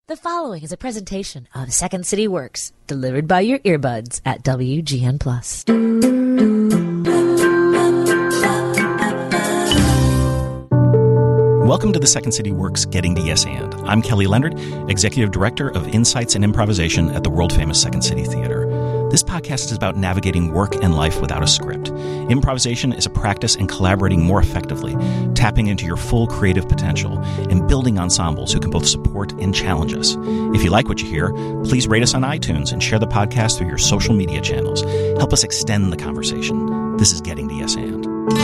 The following is a presentation of Second City Works, delivered by your earbuds at WGN+. Welcome to the Second City Works Getting to Yes And. I'm Kelly Leonard, Executive Director of Insights and Improvisation at the world-famous Second City Theater. This podcast is about navigating work and life without a script. Improvisation is a practice in collaborating more effectively, tapping into your full creative potential, and building ensembles who can both support and challenge us. If you like what you hear, please rate us on iTunes and share the podcast through your social media channels. Help us extend the conversation. This is Getting to Yes And.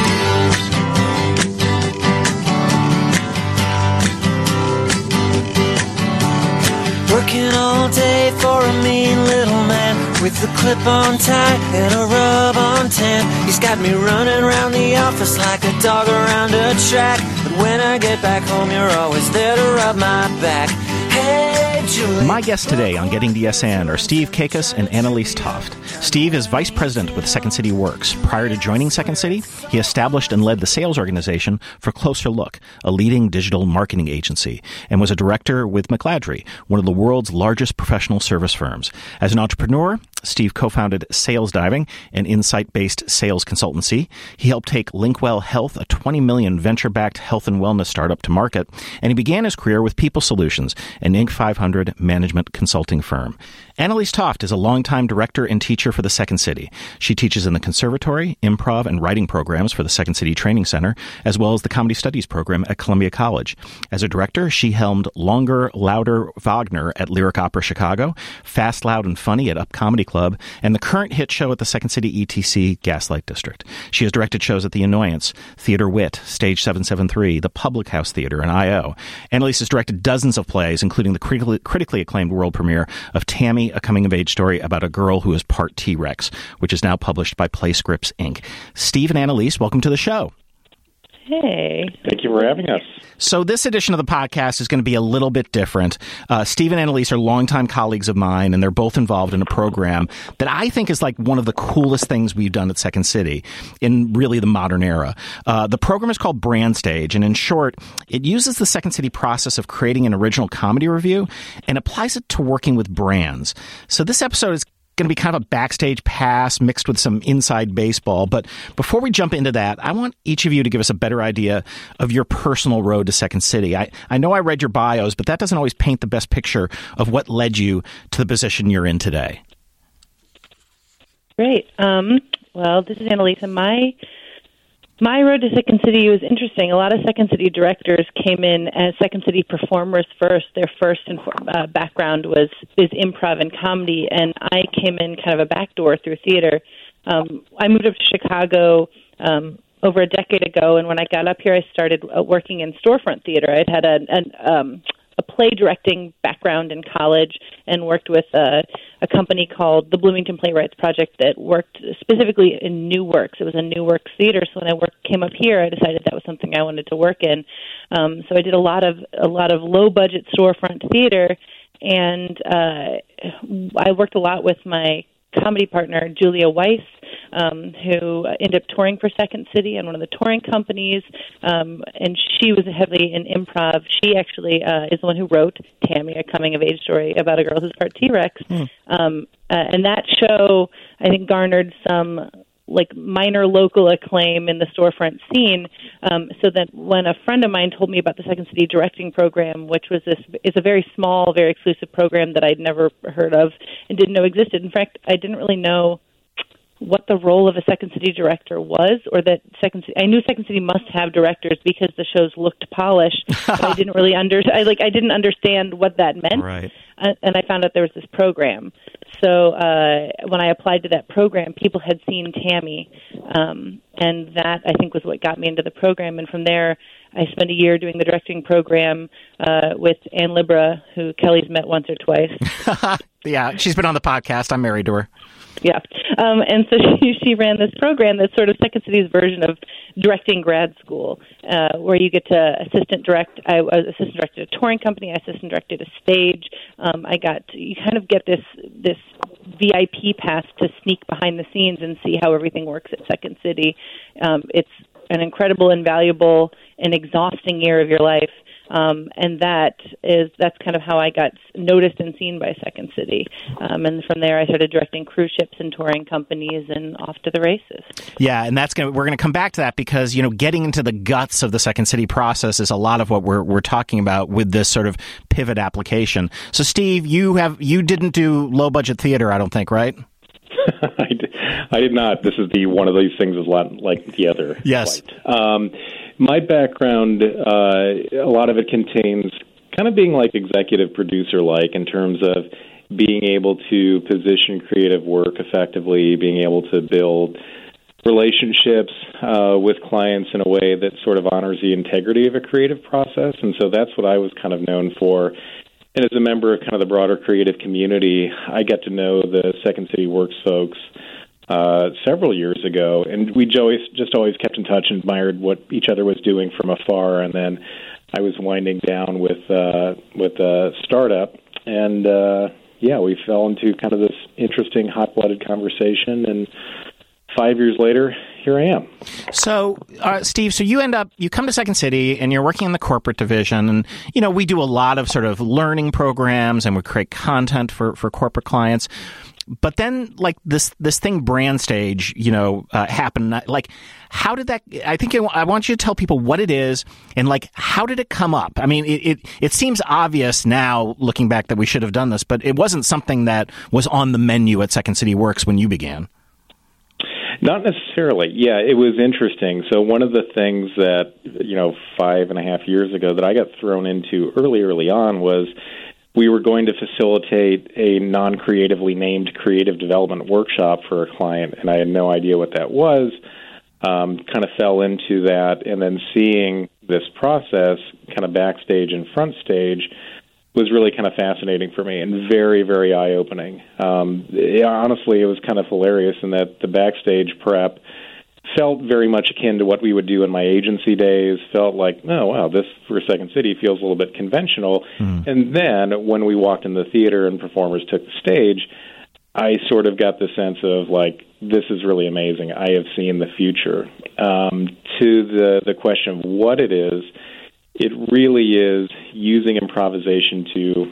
Working all day for a mean little man with a clip-on tie and a rub-on tan. He's got me running around the office like a dog around a track. But when I get back home, you're always there to rub my back. Hey, Julie. My guests today on Getting to Yes And are Steve Kakis and Annalise Toft. Steve is Vice President with Second City Works. Prior to joining Second City, he established and led the sales organization for Closer Look, a leading digital marketing agency, and was a director with McLadry, one of the world's largest professional service firms. As an entrepreneur, Steve co-founded Sales Diving, an insight-based sales consultancy. He helped take Linkwell Health, a $20 million venture-backed health and wellness startup, to market, and he began his career with People Solutions, an Inc. 500 management consulting firm. Annalise Toft is a longtime director and teacher for the Second City. She teaches in the conservatory, improv, and writing programs for the Second City Training Center, as well as the Comedy Studies program at Columbia College. As a director, she helmed Longer, Louder, Wagner at Lyric Opera Chicago, Fast, Loud, and Funny at Up Comedy Club, and the current hit show at the Second City ETC, Gaslight District. She has directed shows at The Annoyance, Theater Wit, Stage 773, the Public House Theater, and I.O. Annalise has directed dozens of plays, including the critically acclaimed world premiere of Tammy, a coming-of-age story about a girl who is part T-Rex, which is now published by PlayScripts, Inc. Steve and Annalise, welcome to the show. Hey. Thank you for having us. So this edition of the podcast is going to be a little bit different. Steve and Annalise are longtime colleagues of mine, and they're both involved in a program that I think is like one of the coolest things we've done at Second City in really the modern era. The program is called Brand Stage, and in short, it uses the Second City process of creating an original comedy review and applies it to working with brands. So this episode is going to be kind of a backstage pass mixed with some inside baseball. But before we jump into that, I want each of you to give us a better idea of your personal road to Second City. I know I read your bios, but that doesn't always paint the best picture of what led you to the position you're in today. Great. Well, this is Annalise, and my road to Second City was interesting. A lot of Second City directors came in as Second City performers first. Their first background is improv and comedy, and I came in kind of a backdoor through theater. I moved up to Chicago over a decade ago, and when I got up here, I started working in storefront theater. I'd had a play directing background in college and worked with a company called the Bloomington Playwrights Project that worked specifically in New Works. It was a New Works theater, so when I came up here, I decided that was something I wanted to work in. So I did a lot of low budget storefront theater, and I worked a lot with my comedy partner, Julia Weiss, who ended up touring for Second City on one of the touring companies, and she was heavily in improv. She actually is the one who wrote Tammy, a coming-of-age story about a girl who's part T-Rex. And that show, I think, garnered some minor local acclaim in the storefront scene, so that when a friend of mine told me about the Second City directing program, which was is a very small, very exclusive program that I'd never heard of and didn't know existed. In fact, I didn't really know what the role of a Second City director was, or that I knew Second City must have directors because the shows looked polished, but I didn't really I didn't understand what that meant. Right. And I found out there was this program. So when I applied to that program, people had seen Tammy, and that, I think, was what got me into the program. And from there, I spent a year doing the directing program with Ann Libra, who Kelly's met once or twice. Yeah, she's been on the podcast. I'm married to her. Yeah. And so she ran this program that's sort of Second City's version of directing grad school, where you get to assistant direct. I was assistant directed a touring company. I assistant directed a stage. You kind of get this VIP pass to sneak behind the scenes and see how everything works at Second City. It's an incredible and valuable and exhausting year of your life. And that's kind of how I got noticed and seen by Second City. And from there, I started directing cruise ships and touring companies, and off to the races. Yeah, and we're going to come back to that because, getting into the guts of the Second City process is a lot of what we're talking about with this sort of pivot application. So, Steve, you didn't do low budget theater, I don't think, right? I did not. This is one of these things is a lot like the other. Yes. My background, a lot of it contains kind of being like executive producer-like in terms of being able to position creative work effectively, being able to build relationships with clients in a way that sort of honors the integrity of a creative process. And so that's what I was kind of known for. And as a member of kind of the broader creative community, I got to know the Second City Works folks several years ago, and we just always kept in touch and admired what each other was doing from afar. And then I was winding down with a startup, and we fell into kind of this interesting hot-blooded conversation. And 5 years later, here I am. So, Steve, you come to Second City and you're working in the corporate division, and we do a lot of sort of learning programs and we create content for corporate clients. But then, like this thing, Brand Stage, happened. Like, how did that? I want you to tell people what it is and like how did it come up? I mean, it seems obvious now, looking back, that we should have done this, but it wasn't something that was on the menu at Second City Works when you began. Not necessarily. Yeah, it was interesting. So one of the things that 5.5 years ago that I got thrown into early on was, we were going to facilitate a non-creatively named creative development workshop for a client, and I had no idea what that was. Kind of fell into that, and then seeing this process kind of backstage and front stage was really kind of fascinating for me and very, very eye-opening. Honestly, it was kind of hilarious in that the backstage prep felt very much akin to what we would do in my agency days, felt like, oh, wow, this for Second City feels a little bit conventional. Mm. And then when we walked in the theater and performers took the stage, I sort of got the sense of, like, this is really amazing. I have seen the future. To the question of what it is, it really is using improvisation to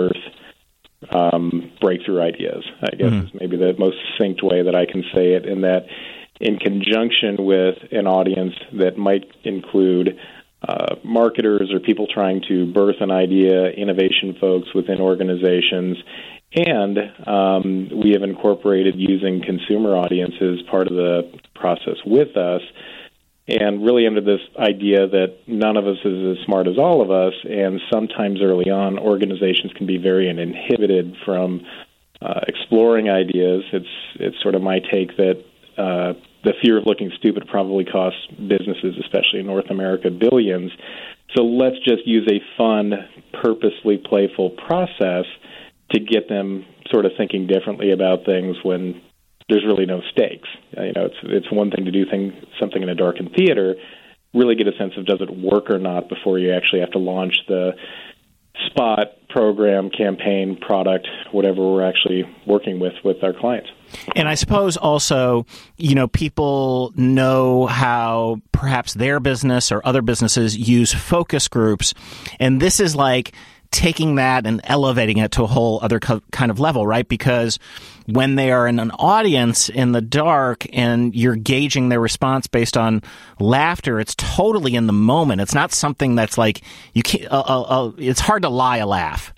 unearth breakthrough ideas, I guess is maybe the most succinct way that I can say it, in that in conjunction with an audience that might include marketers or people trying to birth an idea, innovation folks within organizations, and we have incorporated using consumer audiences part of the process with us, and really under this idea that none of us is as smart as all of us, and sometimes early on organizations can be very inhibited from exploring ideas. It's sort of my take that the fear of looking stupid probably costs businesses, especially in North America, billions. So let's just use a fun, purposely playful process to get them sort of thinking differently about things when there's really no stakes. It's one thing to do something in a darkened theater, really get a sense of does it work or not before you actually have to launch the spot, program, campaign, product, whatever we're actually working with our clients. And I suppose also, people know how perhaps their business or other businesses use focus groups, and this is like taking that and elevating it to a whole other kind of level, right? Because when they are in an audience in the dark and you're gauging their response based on laughter, it's totally in the moment. It's not something that's like you can't. It's hard to lie a laugh.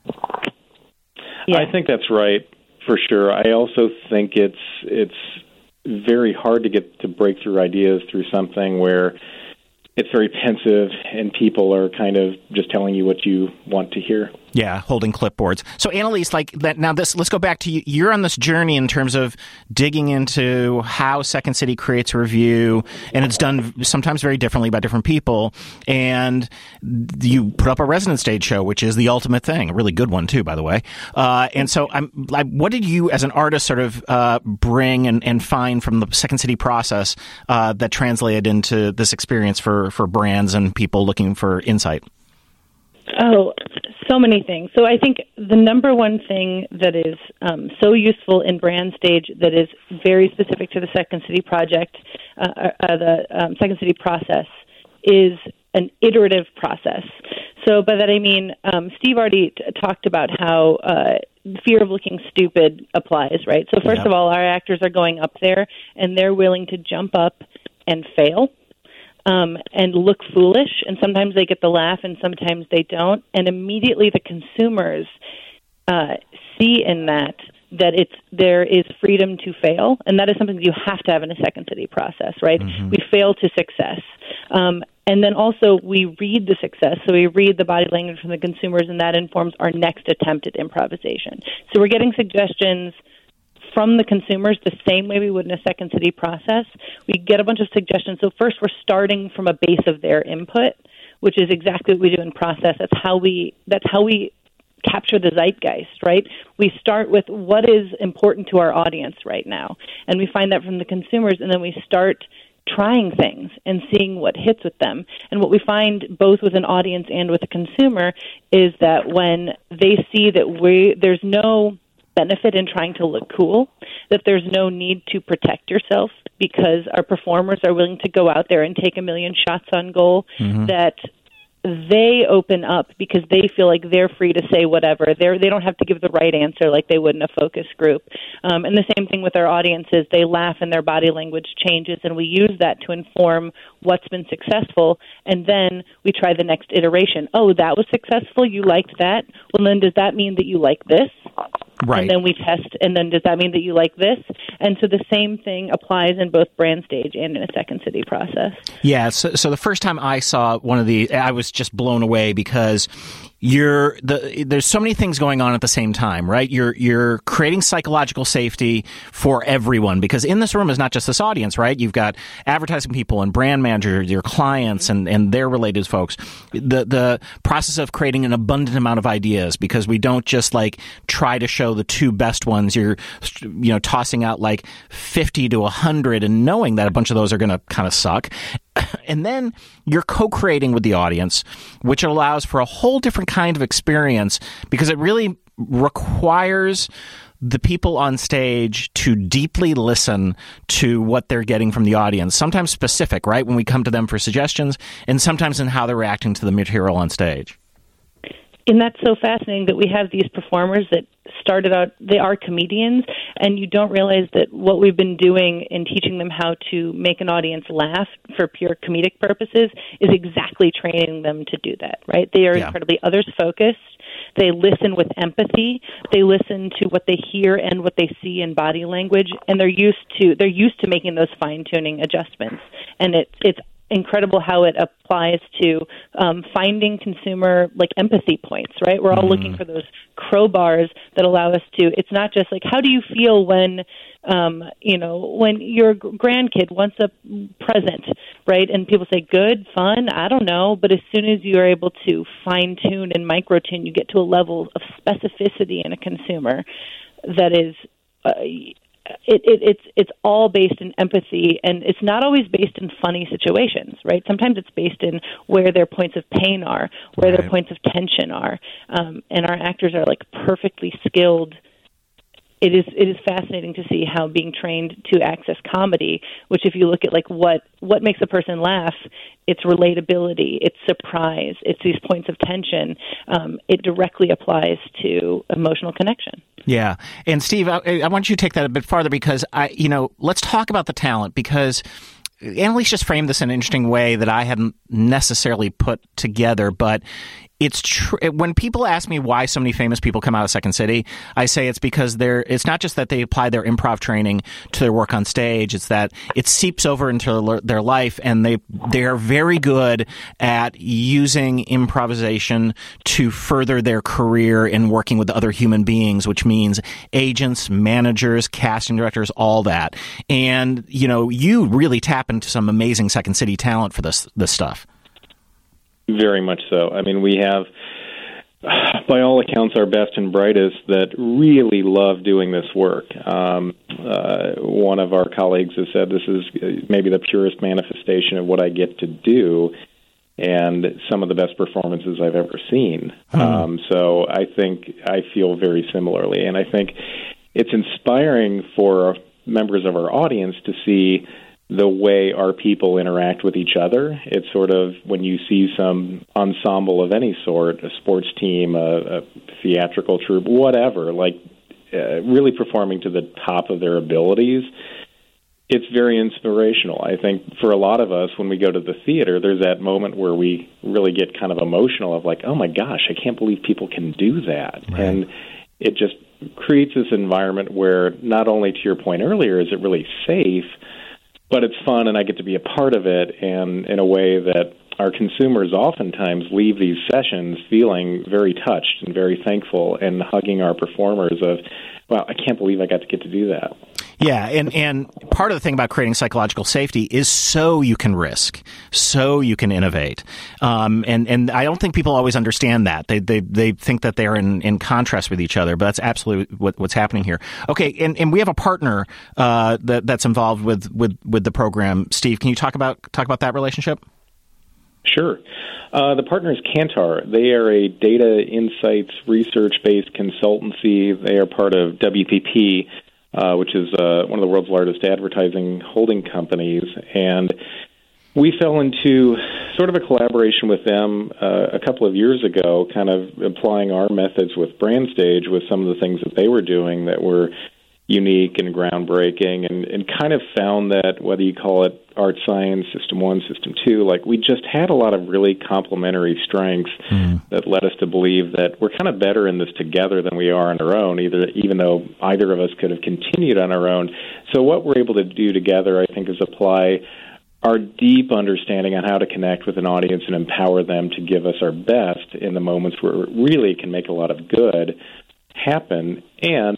Yeah. I think that's right for sure. I also think it's very hard to get to breakthrough ideas through something where it's very pensive and people are kind of just telling you what you want to hear. Yeah, holding clipboards. So, Annalise, like that. Now, let's go back to you. You're on this journey in terms of digging into how Second City creates a review, and it's done sometimes very differently by different people. And you put up a resident stage show, which is the ultimate thing, a really good one too, by the way. And so, what did you, as an artist, sort of bring and find from the Second City process that translated into this experience for brands and people looking for insight? Oh, so many things. So I think the number one thing that is so useful in Brand Stage that is very specific to the Second City project, the Second City process, is an iterative process. So by that I mean, Steve already talked about how fear of looking stupid applies, right? So first of all, our actors are going up there, and they're willing to jump up and fail and look foolish, and sometimes they get the laugh, and sometimes they don't, and immediately the consumers see in that there is freedom to fail, and that is something that you have to have in a Second City process, right? Mm-hmm. We fail to success. And then also we read the success, so we read the body language from the consumers, and that informs our next attempt at improvisation. So we're getting suggestions from the consumers the same way we would in a Second City process. We get a bunch of suggestions. So first we're starting from a base of their input, which is exactly what we do in process. That's how we capture the zeitgeist, right? We start with what is important to our audience right now, and we find that from the consumers, and then we start trying things and seeing what hits with them. And what we find both with an audience and with a consumer is that when they see that there's no benefit in trying to look cool, that there's no need to protect yourself because our performers are willing to go out there and take 1 million shots on goal, that they open up because they feel like they're free to say whatever. They don't have to give the right answer like they would in a focus group. And the same thing with our audiences. They laugh and their body language changes, and we use that to inform what's been successful, and then we try the next iteration. Oh, that was successful? You liked that? Well, then does that mean that you like this? Right. And then we test, and then does that mean that you like this? And so the same thing applies in both Brand Stage and in a Second City process. Yeah, so the first time I saw one of these, I was just blown away because there's so many things going on at the same time, right? You're creating psychological safety for everyone, because in this room is not just this audience, right? You've got advertising people and brand managers, your clients and their related folks. The process of creating an abundant amount of ideas, because we don't just like try to show the two best ones. You're tossing out like 50 to 100 and knowing that a bunch of those are going to kind of suck. And then you're co-creating with the audience, which allows for a whole different kind of experience, because it really requires the people on stage to deeply listen to what they're getting from the audience, sometimes specific, right, when we come to them for suggestions, and sometimes in how they're reacting to the material on stage. And that's so fascinating that we have these performers that started out, they are comedians, and you don't realize that what we've been doing in teaching them how to make an audience laugh for pure comedic purposes is exactly training them to do that, right? They are incredibly others-focused. They listen with empathy. They listen to what they hear and what they see in body language, and they're used to making those fine-tuning adjustments. And it's incredible how it applies to finding consumer empathy points, right? We're all looking for those crowbars that allow us to, it's not just like, how do you feel when your grandkid wants a present, right? And people say, good, fun, I don't know. But as soon as you are able to fine tune and micro tune, you get to a level of specificity in a consumer that is, it's all based in empathy, and it's not always based in funny situations, right? Sometimes it's based in where their points of pain are, where their points of tension are, and our actors are perfectly skilled. It is fascinating to see how being trained to access comedy, which if you look at what makes a person laugh, it's relatability, it's surprise, it's these points of tension. It directly applies to emotional connection. Yeah. And Steve, I want you to take that a bit farther, because let's talk about the talent, because Annalise just framed this in an interesting way that I hadn't necessarily put together, but it's true. When people ask me why so many famous people come out of Second City, I say it's because it's not just that they apply their improv training to their work on stage. It's that it seeps over into their life, and they are very good at using improvisation to further their career in working with other human beings, which means agents, managers, casting directors, all that. And, you really tap into some amazing Second City talent for this stuff. Very much so. I mean, we have, by all accounts, our best and brightest that really love doing this work. One of our colleagues has said this is maybe the purest manifestation of what I get to do, and some of the best performances I've ever seen. So I think I feel very similarly, and I think it's inspiring for members of our audience to see the way our people interact with each other. It's sort of when you see some ensemble of any sort, a sports team, a theatrical troupe, whatever, like really performing to the top of their abilities, it's very inspirational. I think for a lot of us, when we go to the theater, there's that moment where we really get kind of emotional of like, oh my gosh, I can't believe people can do that. Right. And it just creates this environment where not only, to your point earlier, is it really safe, but it's fun and I get to be a part of it, and in a way that our consumers oftentimes leave these sessions feeling very touched and very thankful and hugging our performers of, wow, I can't believe I got to get to do that. Yeah, and part of the thing about creating psychological safety is so you can risk, so you can innovate, and I don't think people always understand that. They think that they're in contrast with each other, but that's absolutely what's happening here. Okay, and we have a partner that's involved with the program. Steve, can you talk about that relationship? Sure. The partner is Kantar. They are a data insights research-based consultancy. They are part of WPP, which is one of the world's largest advertising holding companies. And we fell into sort of a collaboration with them a couple of years ago, kind of applying our methods with BrandStage with some of the things that they were doing that were unique and groundbreaking, and kind of found that whether you call it art science, System 1, System 2, like we just had a lot of really complementary strengths that led us to believe that we're kind of better in this together than we are on our own, even though either of us could have continued on our own. So what we're able to do together, I think, is apply our deep understanding on how to connect with an audience and empower them to give us our best in the moments where it really can make a lot of good happen, and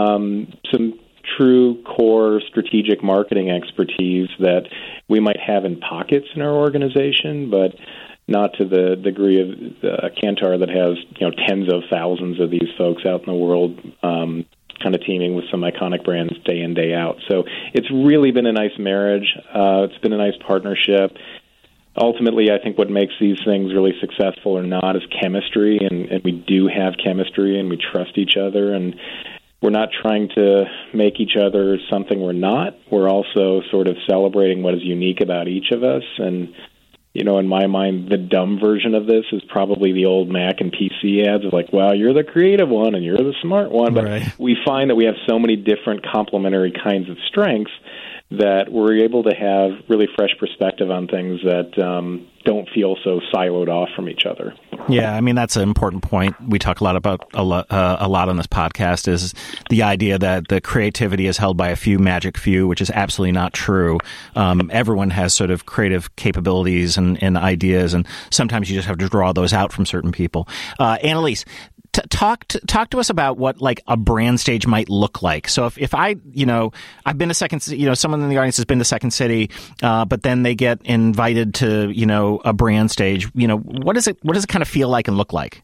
some true core strategic marketing expertise that we might have in pockets in our organization, but not to the degree of Kantar that has tens of thousands of these folks out in the world kind of teaming with some iconic brands day in, day out. So it's really been a nice marriage. It's been a nice partnership. Ultimately, I think what makes these things really successful or not is chemistry, and we do have chemistry, and we trust each other, and we're not trying to make each other something we're not. We're also sort of celebrating what is unique about each of us, and in my mind, the dumb version of this is probably the old Mac and PC ads of like, wow, you're the creative one and you're the smart one, but right. We find that we have so many different complementary kinds of strengths that we're able to have really fresh perspective on things that don't feel so siloed off from each other. Yeah, I mean, that's an important point. We talk a lot about a lot on this podcast is the idea that the creativity is held by a magic few, which is absolutely not true. Everyone has sort of creative capabilities and ideas, and sometimes you just have to draw those out from certain people. Annalise, talk to us about what like a BrandStage might look like. So if I, I've been to Second City, someone in the audience has been to Second City, but then they get invited to, a BrandStage, what does it kind of feel like and look like?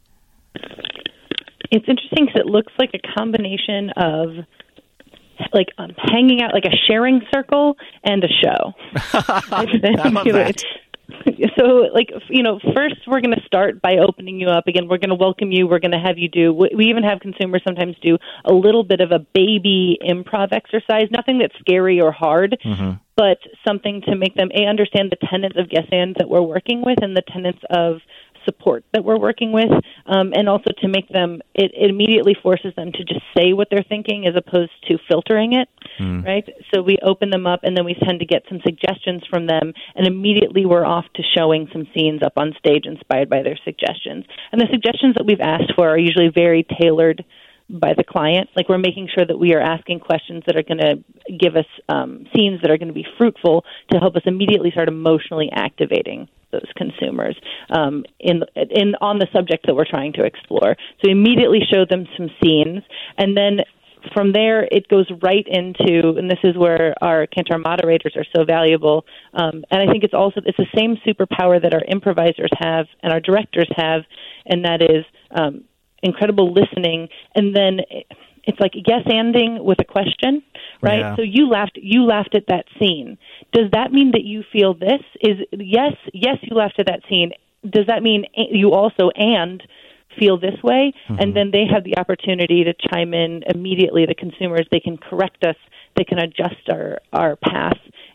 It's interesting because it looks like a combination of like hanging out, like a sharing circle and a show. I love that. So, first we're going to start by opening you up. Again, we're going to welcome you. We're going to have you do, we even have consumers sometimes do a little bit of a baby improv exercise, nothing that's scary or hard, but something to make them, understand the tenets of Yes And that we're working with and the tenets of support that we're working with, and also to make them, it immediately forces them to just say what they're thinking as opposed to filtering it, right? So we open them up, and then we tend to get some suggestions from them, and immediately we're off to showing some scenes up on stage inspired by their suggestions. And the suggestions that we've asked for are usually very tailored by the client. Like we're making sure that we are asking questions that are going to give us scenes that are going to be fruitful to help us immediately start emotionally activating those consumers on the subject that we're trying to explore. So we immediately show them some scenes, and then from there it goes right into, and this is where our Kantar moderators are so valuable, and I think it's the same superpower that our improvisers have and our directors have, and that is incredible listening, and then it's like yes-anding with a question, right? Yeah. So you laughed at that scene. Does that mean that you feel this? Yes, you laughed at that scene. Does that mean you also feel this way? And then they have the opportunity to chime in immediately. The consumers, they can correct us, they can adjust our path,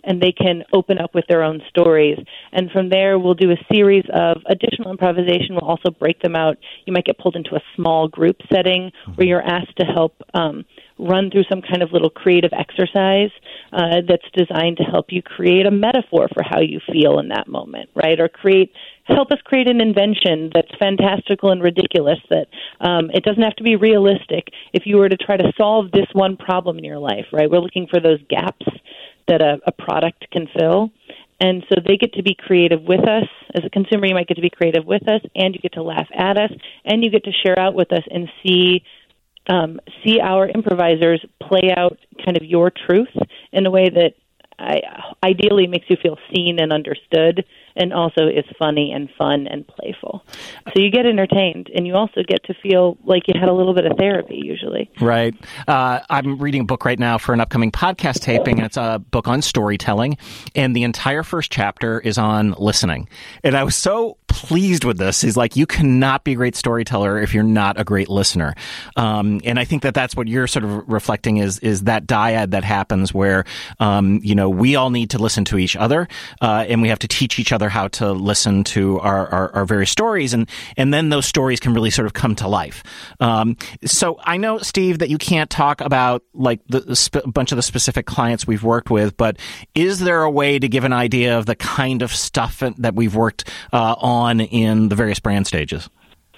and they can open up with their own stories. And from there, we'll do a series of additional improvisation. We'll also break them out. You might get pulled into a small group setting where you're asked to help run through some kind of little creative exercise that's designed to help you create a metaphor for how you feel in that moment, right? Or help us create an invention that's fantastical and ridiculous, that it doesn't have to be realistic. If you were to try to solve this one problem in your life, right? We're looking for those gaps that a product can fill. And so they get to be creative with us. As a consumer, you might get to be creative with us, and you get to laugh at us, and you get to share out with us and see our improvisers play out kind of your truth in a way that ideally makes you feel seen and understood, and also is funny and fun and playful. So you get entertained, and you also get to feel like you had a little bit of therapy, usually. Right. I'm reading a book right now for an upcoming podcast taping, and it's a book on storytelling, and the entire first chapter is on listening. And I was so pleased with this. He's like, you cannot be a great storyteller if you're not a great listener. And I think that's what you're sort of reflecting is that dyad that happens where, we all need to listen to each other, and we have to teach each other how to listen to our various stories, and then those stories can really sort of come to life. So I know, Steve, that you can't talk about like a bunch of the specific clients we've worked with, but is there a way to give an idea of the kind of stuff that we've worked on in the various brand stages?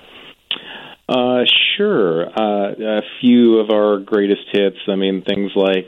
Sure. A few of our greatest hits, things like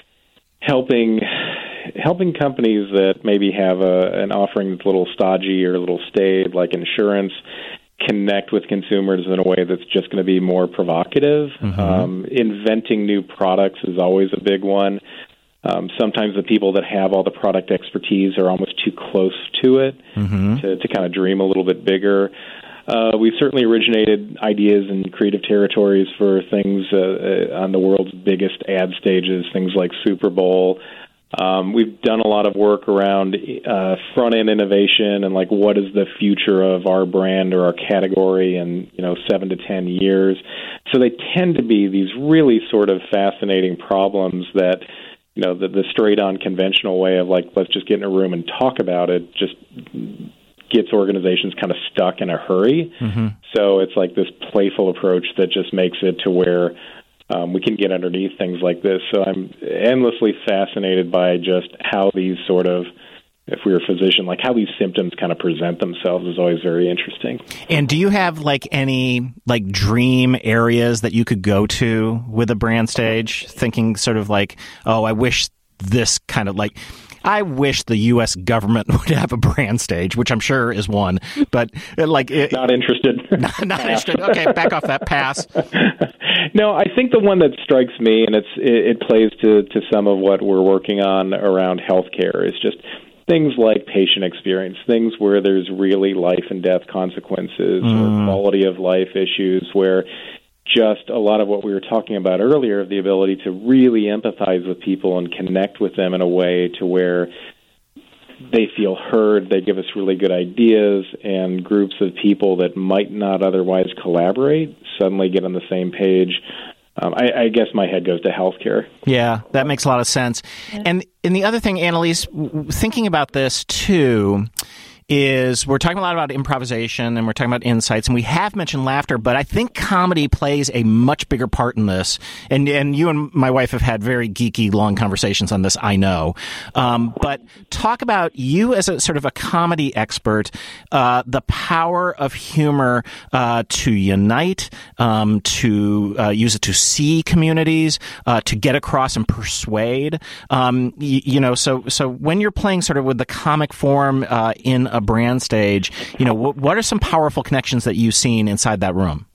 helping companies that maybe have an offering that's a little stodgy or a little staid, like insurance, connect with consumers in a way that's just going to be more provocative. Mm-hmm. Inventing new products is always a big one. Sometimes the people that have all the product expertise are almost too close to it to kind of dream a little bit bigger. We've certainly originated ideas in creative territories for things on the world's biggest ad stages, things like Super Bowl. We've done a lot of work around front-end innovation and like what is the future of our brand or our category in 7 to 10 years. So they tend to be these really sort of fascinating problems that the straight-on conventional way of like let's just get in a room and talk about it just gets organizations kind of stuck in a hurry. Mm-hmm. So it's like this playful approach that just makes it to where we can get underneath things like this. So I'm endlessly fascinated by just how these sort of, if we were a physician, like how these symptoms kind of present themselves is always very interesting. And do you have like any like dream areas that you could go to with a brand stage, thinking sort of like, oh, I wish this kind of like, I wish the U.S. government would have a brand stage, which I'm sure is one, but like... not interested. Not interested. Okay, back off that pass. No, I think the one that strikes me, and it plays to some of what we're working on around healthcare, is just things like patient experience, things where there's really life and death consequences or quality of life issues where just a lot of what we were talking about earlier, the ability to really empathize with people and connect with them in a way to where they feel heard, they give us really good ideas, and groups of people that might not otherwise collaborate suddenly get on the same page. I guess my head goes to healthcare. Yeah, that makes a lot of sense. Yeah. And the other thing, Annalise, thinking about this too, is we're talking a lot about improvisation and we're talking about insights, and we have mentioned laughter, but I think comedy plays a much bigger part in this. And you and my wife have had very geeky, long conversations on this, I know. But talk about you as a sort of a comedy expert, the power of humor to unite, to use it to see communities, to get across and persuade. So when you're playing sort of with the comic form in a brand stage, what are some powerful connections that you've seen inside that room?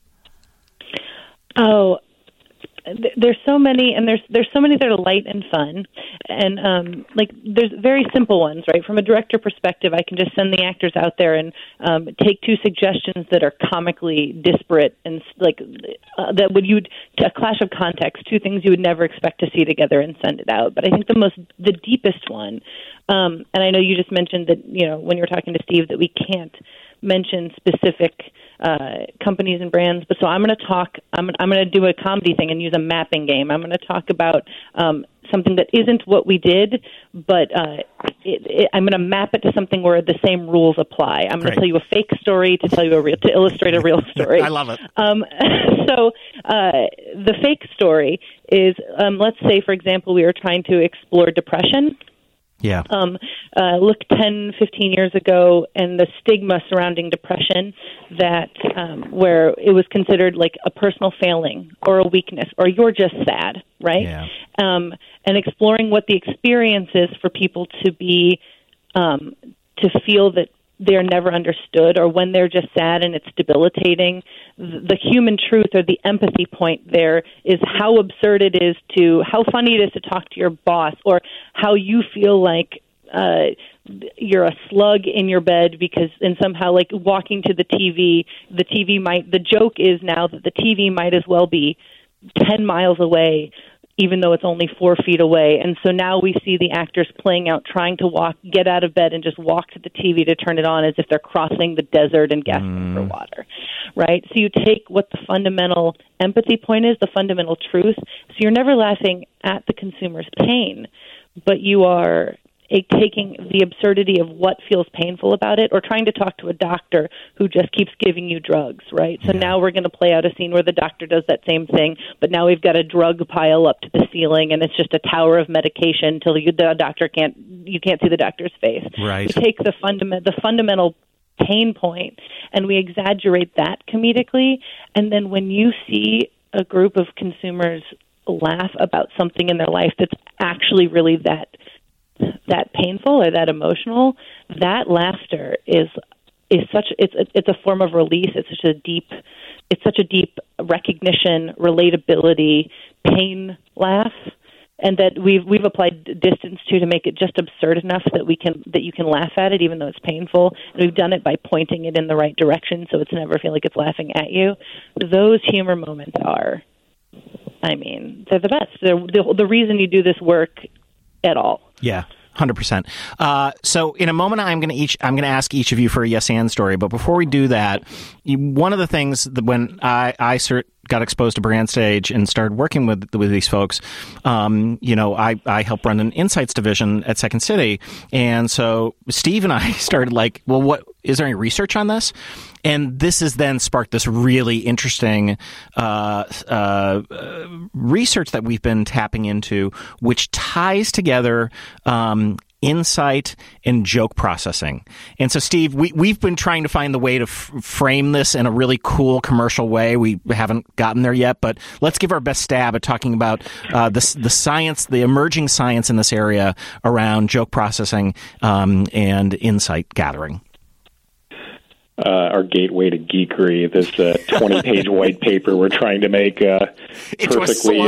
Oh, there's so many, and there's so many that are light and fun, and there's very simple ones, right? From a director perspective, I can just send the actors out there and take two suggestions that are comically disparate and that would a clash of context, two things you would never expect to see together, and send it out. But I think the deepest one, and I know you just mentioned that when you were talking to Steve that we can't mention specific companies and brands, but so I'm going to do a comedy thing and use a mapping game. I'm going to talk about something that isn't what we did, but I'm going to map it to something where the same rules apply. I'm going to tell you a fake story to illustrate a real story. I love it. So the fake story is, let's say, for example, we were trying to explore depression. Yeah. Look 10, 15 years ago, and the stigma surrounding depression, that where it was considered like a personal failing or a weakness, or you're just sad, right? Yeah. And exploring what the experience is for people to be to feel that they're never understood, or when they're just sad and it's debilitating. The human truth, or the empathy point there, is how absurd it is how funny it is to talk to your boss, or how you feel like you're a slug in your bed because, and somehow like walking to the joke is now that the TV might as well be 10 miles away, even though it's only 4 feet away. And so now we see the actors playing out, trying to get out of bed and just walk to the TV to turn it on as if they're crossing the desert and gasping for water, right? So you take what the fundamental empathy point is, the fundamental truth. So you're never laughing at the consumer's pain, but you are taking the absurdity of what feels painful about it, or trying to talk to a doctor who just keeps giving you drugs, right? So now we're going to play out a scene where the doctor does that same thing, but now we've got a drug pile up to the ceiling, and it's just a tower of medication until you can't see the doctor's face. Right. We take the fundamental pain point and we exaggerate that comedically, and then when you see a group of consumers laugh about something in their life that's actually really that painful or that emotional, that laughter is it's a form of release. It's such a deep recognition, relatability, pain laugh, and that we've applied distance to make it just absurd enough that you can laugh at it even though it's painful. And we've done it by pointing it in the right direction, so it's never feel like it's laughing at you. Those humor moments they're the best. They're the reason you do this work at all. Yeah. 100%. So in a moment, I'm going to ask each of you for a yes and story. But before we do that, one of the things that when I got exposed to BrandStage and started working with these folks, I help run an insights division at Second City, and so Steve and I started like, well, what is there any research on this? And this has then sparked this really interesting research that we've been tapping into, which ties together insight and joke processing. And so, Steve, we've been trying to find the way to frame this in a really cool commercial way. We haven't gotten there yet, but let's give our best stab at talking about the science, the emerging science in this area around joke processing and insight gathering. Our gateway to geekery, this 20-page white paper we're trying to make perfectly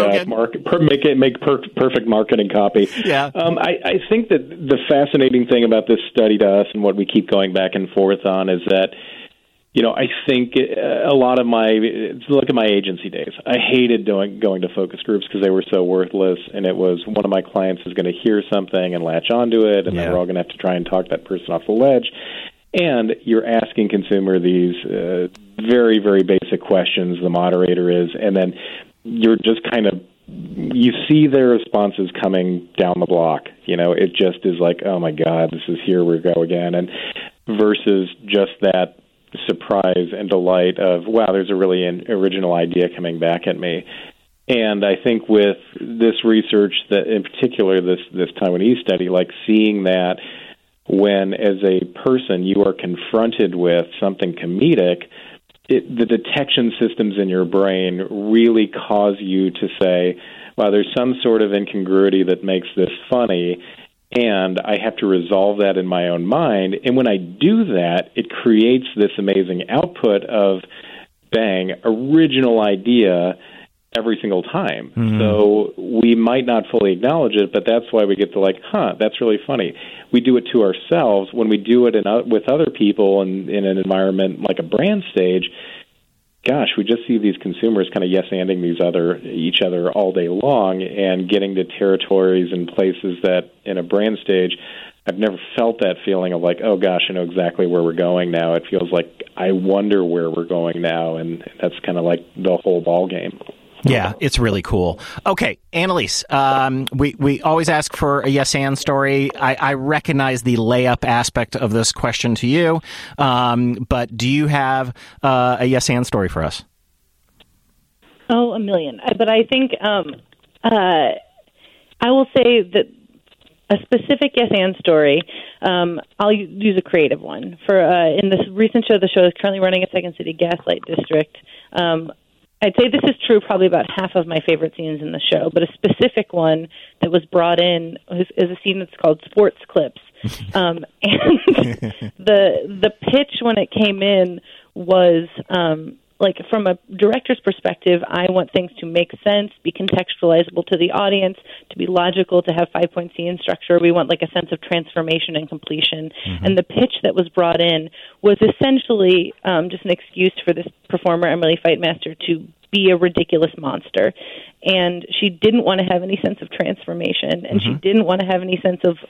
perfect marketing copy. Yeah. I think that the fascinating thing about this study to us, and what we keep going back and forth on, is that I think a lot of look at my agency days. I hated going to focus groups because they were so worthless, and it was one of my clients is going to hear something and latch onto it, and then we're all going to have to try and talk that person off the ledge. And you're asking consumer these very, very basic questions, the moderator is, and then you're just you see their responses coming down the block. It just is like, oh my God, this is here we go again. And versus just that surprise and delight of, wow, there's a really original idea coming back at me. And I think with this research, that in particular this Taiwanese study, like seeing that when, as a person, you are confronted with something comedic, the detection systems in your brain really cause you to say, wow, there's some sort of incongruity that makes this funny, and I have to resolve that in my own mind. And when I do that, it creates this amazing output of, bang, original idea every single time. Mm-hmm. So we might not fully acknowledge it, but that's why we get to that's really funny. We do it to ourselves. When we do it with other people in an environment like a brand stage, gosh, we just see these consumers kind of yes-anding each other all day long and getting to territories and places that in a brand stage, I've never felt that feeling of like, oh gosh, I know exactly where we're going now. It feels like I wonder where we're going now, and that's kind of like the whole ball game. Yeah, it's really cool. Okay, Annalise, we always ask for a yes-and story. I recognize the layup aspect of this question to you, but do you have a yes-and story for us? Oh, a million. But I think I will say that a specific yes-and story, I'll use a creative one. In this recent show, the show is currently running at Second City Gaslight District. I'd say this is true probably about half of my favorite scenes in the show, but a specific one that was brought in is a scene that's called Sports Clips. And the pitch when it came in was like from a director's perspective, I want things to make sense, be contextualizable to the audience, to be logical, to have 5-point scene structure. We want like a sense of transformation and completion. Mm-hmm. And the pitch that was brought in was essentially just an excuse for this performer, Emily Fightmaster, to be a ridiculous monster. And she didn't want to have any sense of transformation, and she didn't want to have any sense of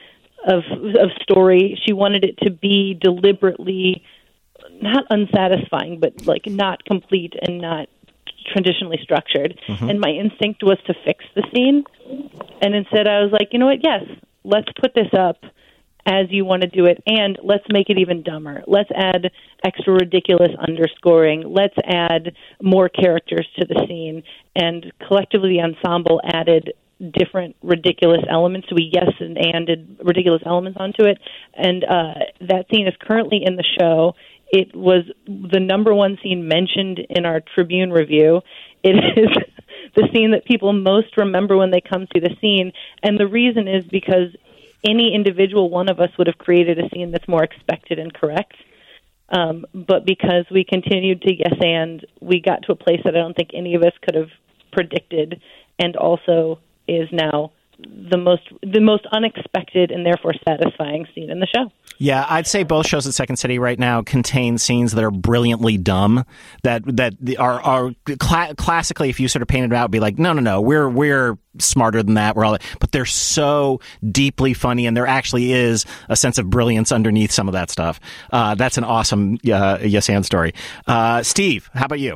story. She wanted it to be deliberately not unsatisfying, but like not complete and not traditionally structured. And my instinct was to fix the scene. And instead I was like, you know what? Yes, let's put this up as you want to do it, and let's make it even dumber. Let's add extra ridiculous underscoring. Let's add more characters to the scene. And collectively, the ensemble added different ridiculous elements. So we yes-anded ridiculous elements onto it. And that scene is currently in the show. It was the number one scene mentioned in our Tribune review. It is the scene that people most remember when they come see the scene. And the reason is because any individual one of us would have created a scene that's more expected and correct. But because we continued to yes and, we got to a place that I don't think any of us could have predicted, and also is now the most unexpected and therefore satisfying scene in the show. Yeah, I'd say both shows at Second City right now contain scenes that are brilliantly dumb, that are classically, if you sort of painted it out, be like, no, we're smarter than that. But they're so deeply funny, and there actually is a sense of brilliance underneath some of that stuff. That's an awesome yes and story. Steve, how about you?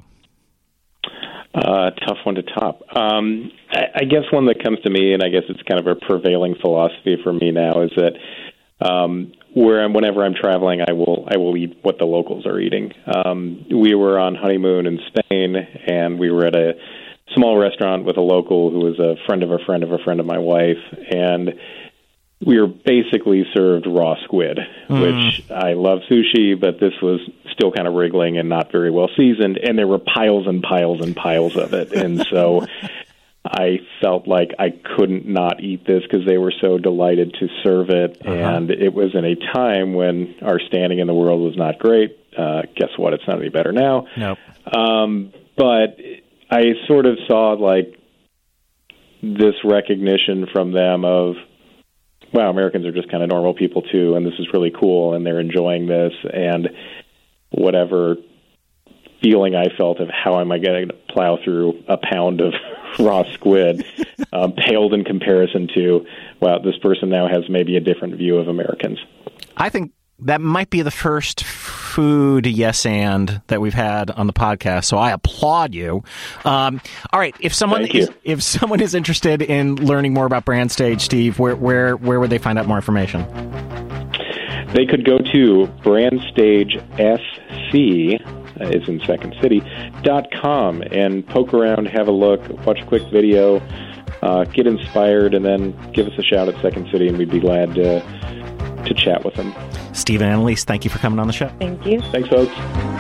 Tough one to top. I guess one that comes to me, and I guess it's kind of a prevailing philosophy for me now, is that whenever I'm traveling, I will eat what the locals are eating. We were on honeymoon in Spain, and we were at a small restaurant with a local who was a friend of a friend of a friend of my wife, and we were basically served raw squid, which I love sushi, but this was still kind of wriggling and not very well seasoned, and there were piles and piles and piles of it. And so I felt like I couldn't not eat this because they were so delighted to serve it. And it was in a time when our standing in the world was not great. Guess what? It's not any better now. Nope. But I sort of saw like this recognition from them of, wow, Americans are just kind of normal people too, and this is really cool, and they're enjoying this, and whatever feeling I felt of how am I going to plow through a pound of raw squid paled in comparison to, wow, this person now has maybe a different view of Americans. I think that might be the first food yes and that we've had on the podcast, so I applaud you. All right, if someone is interested in learning more about BrandStage, Steve, where would they find out more information? They could go to BrandStageSC, is in Second City.com, and poke around, have a look, watch a quick video, get inspired, and then give us a shout at Second City, and we'd be glad to chat with them. Steve and Annalise, thank you for coming on the show. Thank you. Thanks, folks.